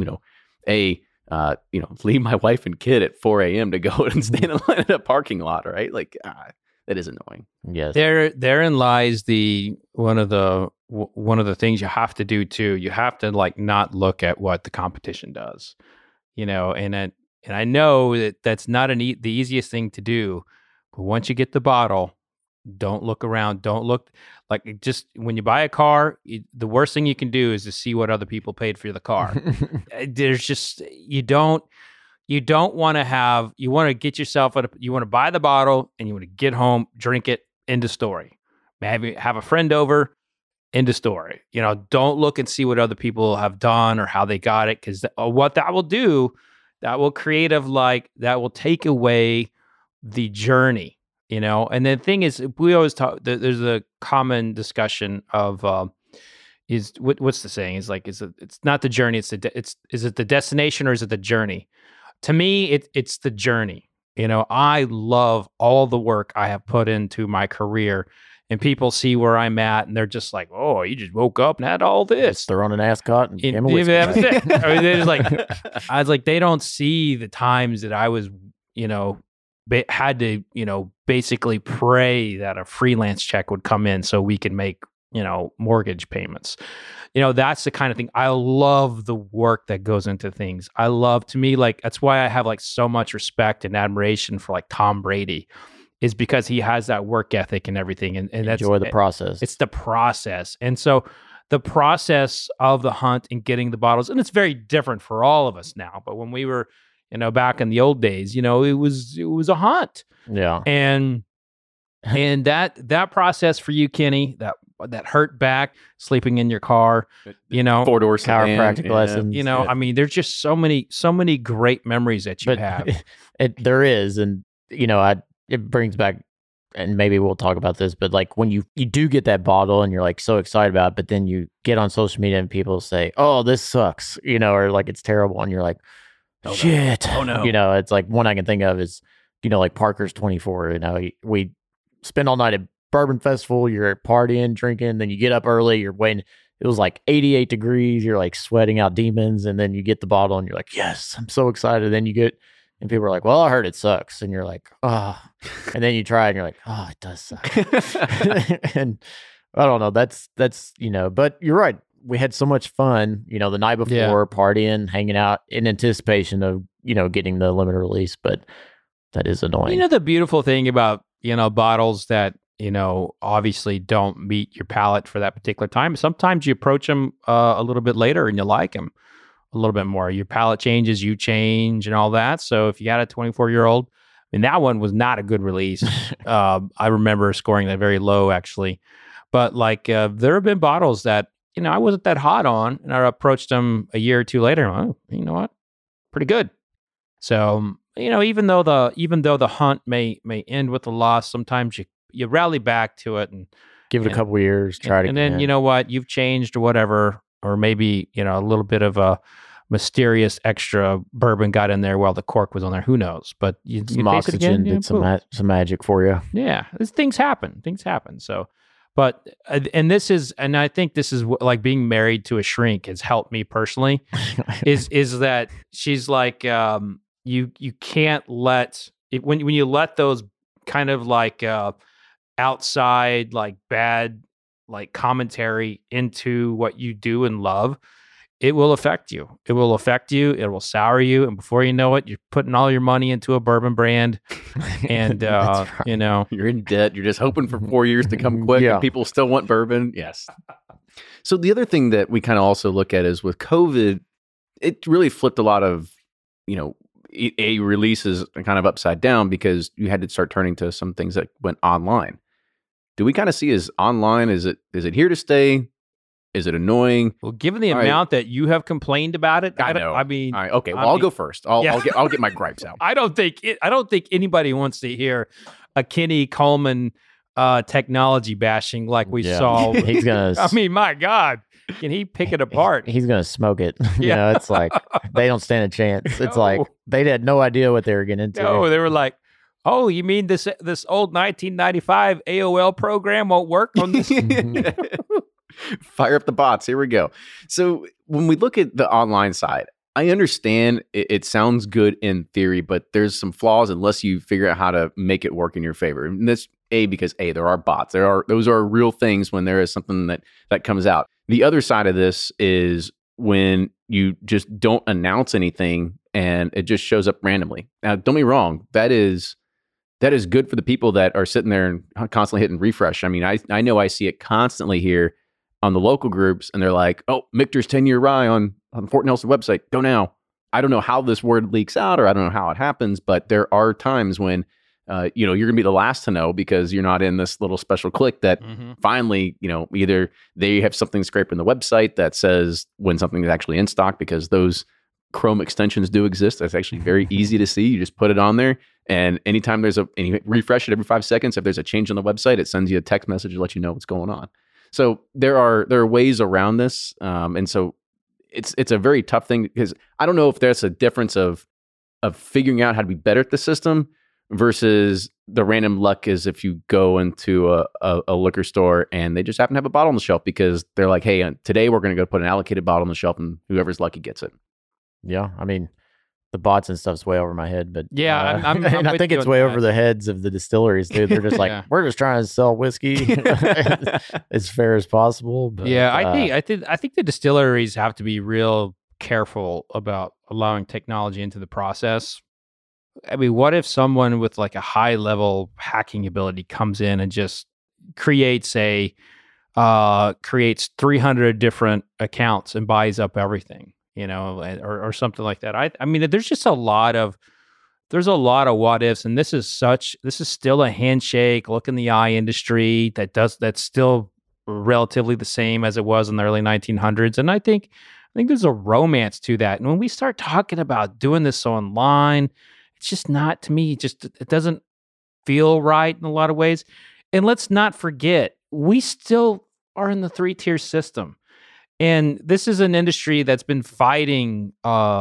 leave my wife and kid at 4 a.m. to go and stand in line in a parking lot, right? Like, that is annoying. Yes. Therein lies one of the things you have to do too. You have to like not look at what the competition does, and I know that's not the easiest thing to do, but once you get the bottle, don't look around. Don't look like, just when you buy a car, the worst thing you can do is to see what other people paid for the car. There's just, you want to get yourself you want to buy the bottle and you want to get home, drink it, end of story. Maybe have a friend over, end of story. Don't look and see what other people have done or how they got it, because what that will do, that will that will take away the journey, And the thing is, we always talk, there's a common discussion of, what's the saying? It's not the journey. Is it the destination or is it the journey? To me, it's the journey. I love all the work I have put into my career, and people see where I'm at, and they're just like, "Oh, you just woke up and had all this." They're on an ascot and I mean, they're just like, I was like, they don't see the times that I was, had to, basically pray that a freelance check would come in so we could make, mortgage payments. That's the kind of thing. I love the work that goes into things. To me, like, that's why I have like so much respect and admiration for like Tom Brady, is because he has that work ethic and everything. And that's, enjoy the process. It's the process. And so the process of the hunt and getting the bottles, and it's very different for all of us now, but when we were, back in the old days, it was a hunt. Yeah. And that process for you, Kenny, that hurt back, sleeping in your car, 4-door chiropractic lessons. I mean, there's just so many great memories that you have. There is, and it brings back, and maybe we'll talk about this, but like when you do get that bottle and you're like so excited about it, but then you get on social media and people say, "Oh, this sucks," or like it's terrible, and you're like, "Oh, shit!" No. Oh no. It's like one I can think of is like Parker's 24. We spend all night at Bourbon Festival, you're partying, drinking, then you get up early, you're waiting. It was like 88 degrees, you're like sweating out demons, and then you get the bottle and you're like, yes, I'm so excited. Then you get, and people are like, well, I heard it sucks. And you're like, oh. And then you try it and you're like, oh, it does suck. And I don't know, that's but you're right. We had so much fun, the night before, partying, hanging out in anticipation of, getting the limited release, but that is annoying. The beautiful thing about, bottles that, obviously don't meet your palate for that particular time. Sometimes you approach them a little bit later and you like them a little bit more. Your palate changes, you change and all that. So if you got a 24-year-old, and that one was not a good release. I remember scoring that very low actually. But like there have been bottles that, I wasn't that hot on, and I approached them a year or two later. Oh, you know what? Pretty good. So, even though the hunt may end with a loss, sometimes you rally back to it and give it a couple of years, try it again. And then, you know what, you've changed or whatever, or maybe, a little bit of a mysterious extra bourbon got in there while the cork was on there. Who knows? But you some oxygen did some magic for you. Yeah, things happen. So, But and I think this is like being married to a shrink has helped me personally. is that she's like you can't let it, when you let those kind of like outside like bad like commentary into what you do and love, it will affect you. It will affect you. It will sour you, and before you know it, you're putting all your money into a bourbon brand, and Right. you know, You're in debt. You're just hoping for 4 years to come quick, Yeah. and people still want bourbon. Yes. So the other thing that we kind of also look at is with COVID, it really flipped a lot of, EA releases kind of upside down because you had to start turning to some things that went online. Do we kind of see as online? Is it here to stay? Is it annoying? well, given the All right. amount that you have complained about it, I know. I mean, All right, okay. Well, I I'll mean- go first. I'll Yeah. I'll get my gripes out. I don't think anybody wants to hear a Kenny Coleman technology bashing like we Yeah. saw. He's gonna. I mean, my God, can he pick it apart? He's gonna smoke it. Yeah. It's like they don't stand a chance. It's No. like they had no idea what they were getting into. No, they were like, "Oh, you mean this old 1995 AOL program won't work on this?" Fire up the bots. Here we go. So when we look at the online side, I understand it sounds good in theory, but there's some flaws unless you figure out how to make it work in your favor. And that's because there are bots. Those are real things when there is something that comes out. The other side of this is when you just don't announce anything and it just shows up randomly. Now, don't be wrong. That is good for the people that are sitting there and constantly hitting refresh. I mean, I know I see it constantly here on the local groups, and they're like, "Oh, Michter's 10-year rye on Fort Nelson website. Go now." I don't know how this word leaks out, or I don't know how it happens, but there are times when you're going to be the last to know because you're not in this little special click that Mhm. finally, either they have something scraping the website that says when something is actually in stock, because those Chrome extensions do exist. That's actually very easy to see. You just put it on there, and anytime and you refresh it every 5 seconds, if there's a change on the website, it sends you a text message to let you know what's going on. So there are ways around this, and so it's a very tough thing because I don't know if there's a difference of figuring out how to be better at the system versus the random luck is if you go into a liquor store and they just happen to have a bottle on the shelf because they're like, "Hey, today we're going to go put an allocated bottle on the shelf, and whoever's lucky gets it." Yeah, I mean, the bots and stuff's way over my head, but Yeah, I'm and I with think you it's on way that. over the heads of the distilleries, dude. They're just like, Yeah. we're just trying to sell whiskey as fair as possible. But, Yeah, I think the distilleries have to be real careful about allowing technology into the process. I mean, what if someone with like a high level hacking ability comes in and just creates 300 different accounts and buys up everything, or something like that. I mean, there's just a lot of what ifs, and this is still a handshake, look in the eye industry that's still relatively the same as it was in the early 1900s. And I think there's a romance to that. And when we start talking about doing this online, it's just not, to me, it doesn't feel right in a lot of ways. And let's not forget, we still are in the 3-tier system. And this is an industry that's been fighting,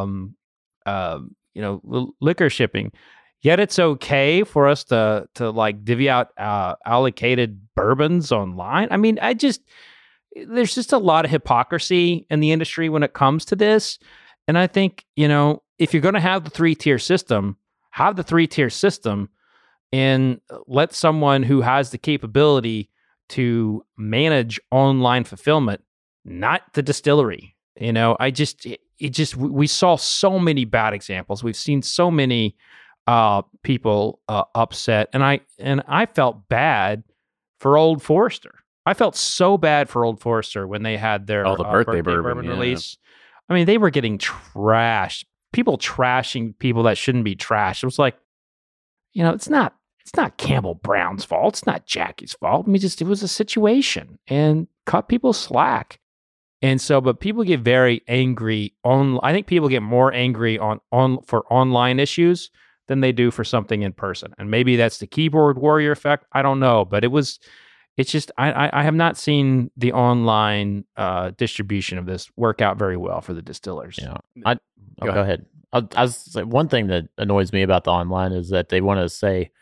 liquor shipping. Yet it's okay for us to like divvy out allocated bourbons online. I mean, there's just a lot of hypocrisy in the industry when it comes to this. And I think, if you're going to have the 3-tier system, have the 3-tier system and let someone who has the capability to manage online fulfillment, not the distillery. We saw so many bad examples. We've seen so many people upset, and I felt bad for Old Forester. I felt so bad for Old Forester when they had their the birthday bourbon, yeah. release. I mean, they were getting trashed. People trashing people that shouldn't be trashed. It was like, it's not Campbell Brown's fault. It's not Jackie's fault. I mean, it was a situation, and cut people slack. And so, but people get very angry I think people get more angry for online issues than they do for something in person. And maybe that's the keyboard warrior effect. I don't know, but it's just, I have not seen the online distribution of this work out very well for the distillers. Yeah. Go ahead. I was like, one thing that annoys me about the online is that they want to say,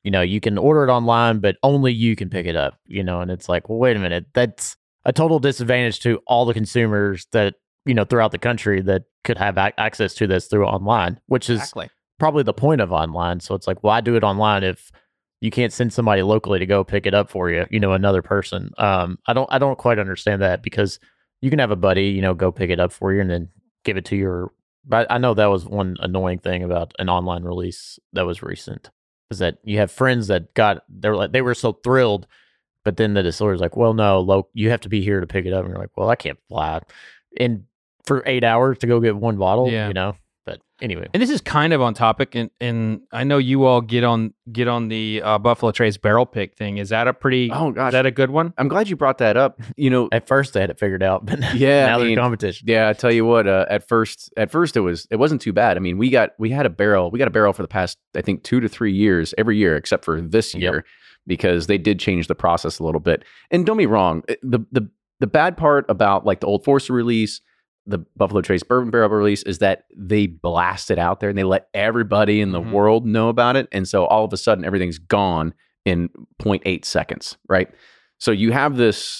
you can order it online, but only you can pick it up, and it's like, well, wait a minute, that's a total disadvantage to all the consumers that, throughout the country that could have access to this through online, which is probably the point of online. So it's like, why do it online if you can't send somebody locally to go pick it up for you, another person? I don't quite understand that, because you can have a buddy, go pick it up for you and then give it to your. But I know that was one annoying thing about an online release that was recent, is that you have friends that they were so thrilled, but then the distiller's like, well, no, you have to be here to pick it up. And you're like, well, I can't fly in for 8 hours to go get one bottle, But anyway, and this is kind of on topic, and I know you all get on the Buffalo Trace barrel pick thing. Is that a pretty? Oh gosh, is that a good one? I'm glad you brought that up. At first they had it figured out, but yeah, now there's competition. Yeah, I tell you what. At first it wasn't too bad. I mean, we got a barrel for the past, I think, 2 to 3 years every year except for this year, because they did change the process a little bit. And don't be wrong, the bad part about like the Old Forester release, the Buffalo Trace bourbon barrel release, is that they blast it out there and they let everybody in the world know about it. And so all of a sudden everything's gone in 0.8 seconds, right? So you have this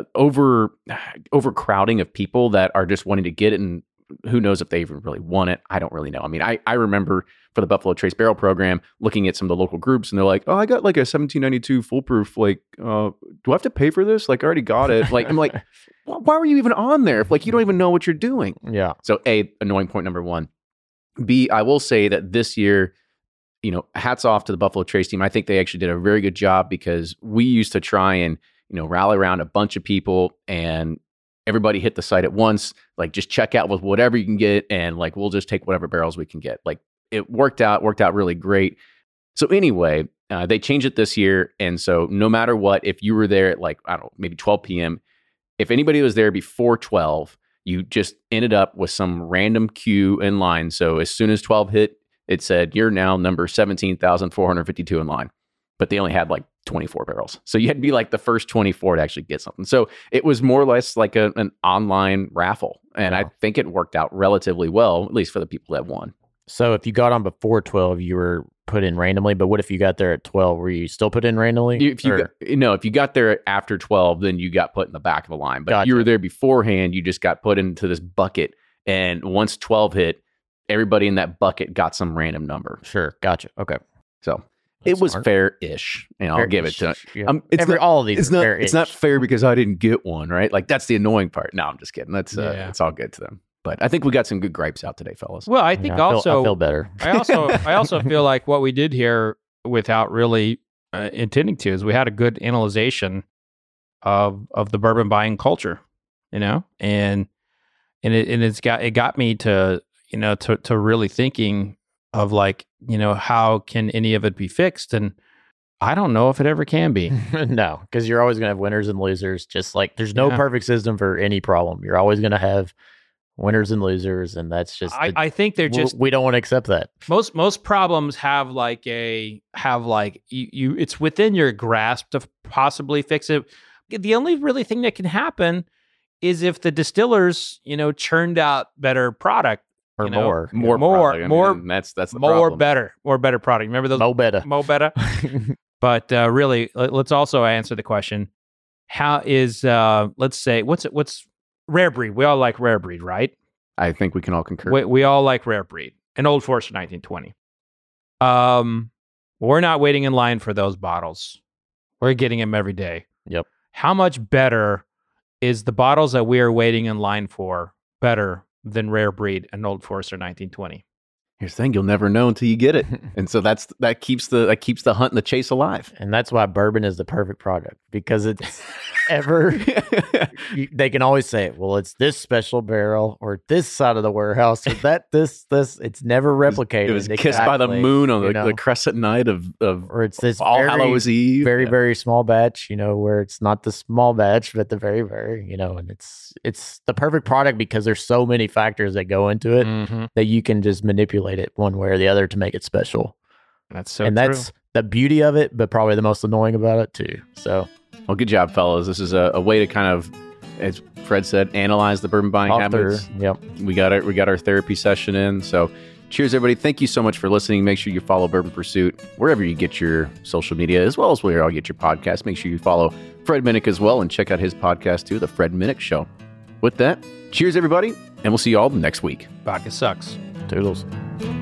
overcrowding of people that are just wanting to get it, and who knows if they even really want it. I don't really know. I mean, I remember for the Buffalo Trace barrel program looking at some of the local groups, and they're like, oh, I got like a 1792 foolproof. Like, do I have to pay for this? Like, I already got it. Like, I'm like, why were you even on there if like you don't even know what you're doing? Yeah. So A, annoying point number one. B, I will say that this year, hats off to the Buffalo Trace team. I think they actually did a very good job, because we used to try and, rally around a bunch of people and everybody hit the site at once, like just check out with whatever you can get. And like, we'll just take whatever barrels we can get. Like, it worked out really great. So anyway, they changed it this year. And so no matter what, if you were there at like, I don't know, maybe 12 p.m., if anybody was there before 12, you just ended up with some random queue in line. So as soon as 12 hit, it said, you're now number 17,452 in line. But they only had like 24 barrels. So you had to be like the first 24 to actually get something. So it was more or less like an online raffle. And I think it worked out relatively well, at least for the people that won. So if you got on before 12, you were put in randomly. But what if you got there at 12? Were you still put in randomly? If you got there after 12, then you got put in the back of the line. But if you were there beforehand, you just got put into this bucket. And once 12 hit, everybody in that bucket got some random number. Sure. Gotcha. Okay. So it was fair-ish. And I'll give it to yeah. All of these are fair-ish. It's not fair because I didn't get one, right? Like, that's the annoying part. No, I'm just kidding. That's it's all good to them. But I think we got some good gripes out today, fellas. Well, I think I feel better. I also feel like what we did here, without really intending to, is we had a good analyzation of the bourbon buying culture, and it got me to to really thinking of like, how can any of it be fixed? And I don't know if it ever can be. No, because you're always going to have winners and losers. Just like there's no perfect system for any problem. You're always going to have winners and losers, and that's just. I think they're just. We don't want to accept that. Most problems have it's within your grasp to possibly fix it. The only really thing that can happen is if the distillers, churned out better product. Or more that's the problem. better product. Remember those? Mo better. But really, let's also answer the question: how is let's say what's rare breed? We all like rare breed, right? I think we can all concur. We all like rare breed. An Old Forester 1920. We're not waiting in line for those bottles. We're getting them every day. Yep. How much better is the bottles that we are waiting in line for better than rare breed and Old Forester 1920? Here's the thing: you'll never know until you get it, and so that keeps the hunt and the chase alive. And that's why bourbon is the perfect product, because it's they can always say, well, it's this special barrel or this side of the warehouse or this. It's never replicated. It was kissed by the moon on the crescent night of or it's this All Hallows Eve, very small batch, where it's not the small batch, but the very, very, and it's the perfect product because there's so many factors that go into it that you can just manipulate it one way or the other to make it special. That's so and true. That's the beauty of it, but probably the most annoying about it too. So, well, good job, fellas. This is a way to kind of, as Fred said, analyze the bourbon buying habits. Yep, we got our therapy session in. So, Cheers, everybody. Thank you so much for listening. Make sure you follow Bourbon Pursuit wherever you get your social media, as well as where you get your podcast. Make sure you follow Fred Minnick as well and check out his podcast too, The Fred Minnick Show. With that, cheers, everybody, and we'll see you all next week. Vodka sucks. Toodles.